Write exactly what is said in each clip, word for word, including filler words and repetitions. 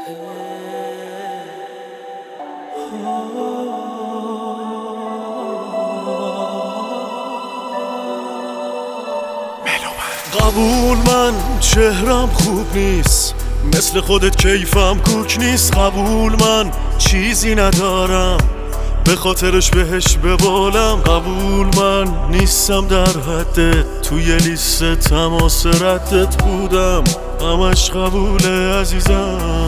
قبول من چهرم خوب نیست، مثل خودت کیفم کوک نیست. قبول من چیزی ندارم به خاطرش بهش ببالم. قبول من نیستم در حدت، توی لیست تماس ردت بودم، همش قبوله عزیزم.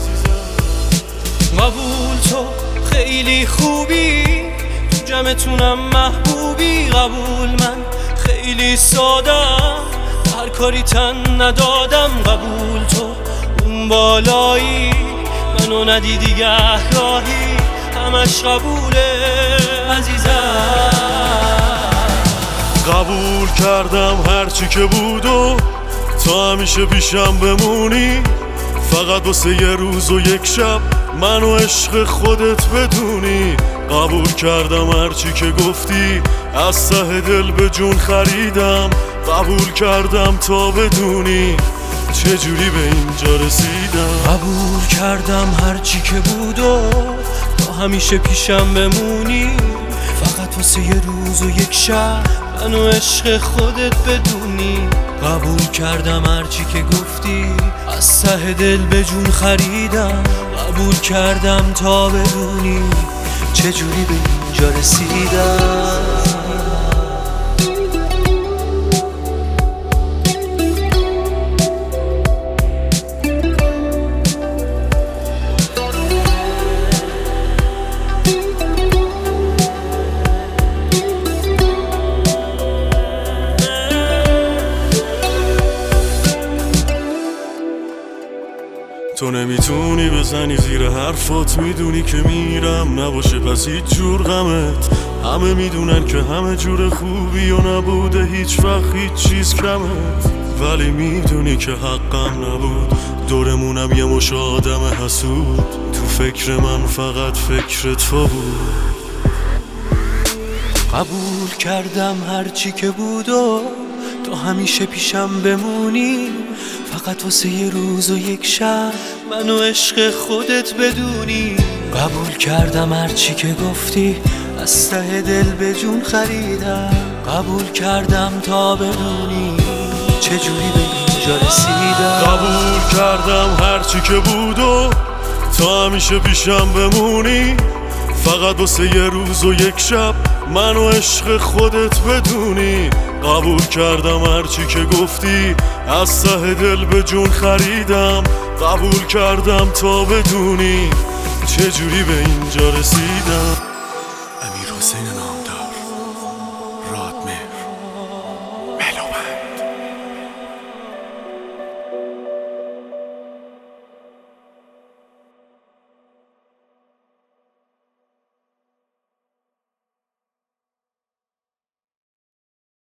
قبول تو خیلی خوبی، تو جمعتونم محبوبی. قبول من خیلی سادم، هر کاری تن ندادم. قبول تو اون بالایی، منو ندیدی گهگاهی، همش قبوله عزیزم. قبول کردم هرچی که بود و تا همیشه پیشم بمونی، فقط واسه یه روز و یک شب منو عشق خودت بدونی. قبول کردم هرچی که گفتی، از ته دل به جون خریدم. قبول کردم تا بدونی چجوری به اینجا رسیدم. قبول کردم هرچی که بود و تا همیشه پیشم بمونی، فقط واسه یه روز و یک شب منو عشق خودت بدونی. قبول کردم هرچی که گفتی، از ته دل به جون خریدم. قبول کردم تا بدونی چجوری به اینجا رسیدم. تو نمیتونی بزنی زیر حرفات، میدونی که میرم نباشه پس هیچ جور غمت. همه میدونن که همه جور خوبی و نبوده هیچ وقت هیچ چیز کمت، ولی میدونی که حقم نبود. دورمونم یه مش آدم حسود، تو فکر من فقط فکر تو بود. قبول کردم هرچی که بود و تا همیشه پیشم بمونی، فقط واسه یه روز و یک شب منو عشق خودت بدونی. قبول کردم هرچی که گفتی، از ته دل به جون خریدم. قبول کردم تا بدونی چجوری به اینجا رسیدم. قبول کردم هرچی که بود و تا همیشه پیشم بمونی، فقط واسه یه روز و یک شب منو عشق خودت بدونی. قبول کردم هرچی که گفتی، از ته دل به جون خریدم. قبول کردم تا بدونی چجوری به اینجا رسیدم. امیرحسین